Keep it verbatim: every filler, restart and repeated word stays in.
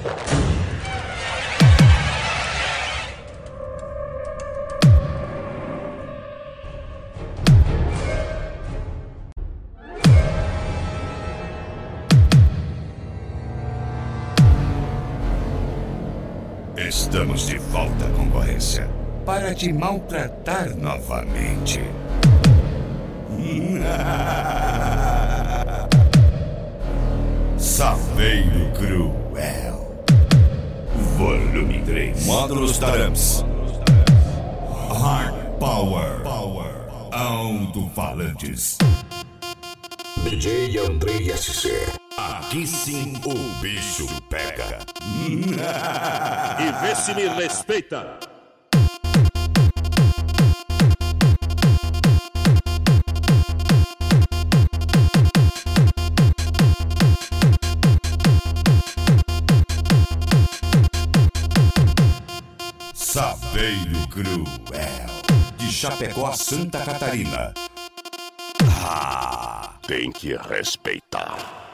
Estamos de volta, concorrência, para te maltratar novamente. Saveiro Cruel. Volume três. Módulos Tarams. Hard Power. Power. Alto-falantes. D J Andrei S C. Aqui sim o bicho pega. E vê se me respeita. Saveiro Cruel. De Chapecó a Santa Catarina. Ah, tem que respeitar.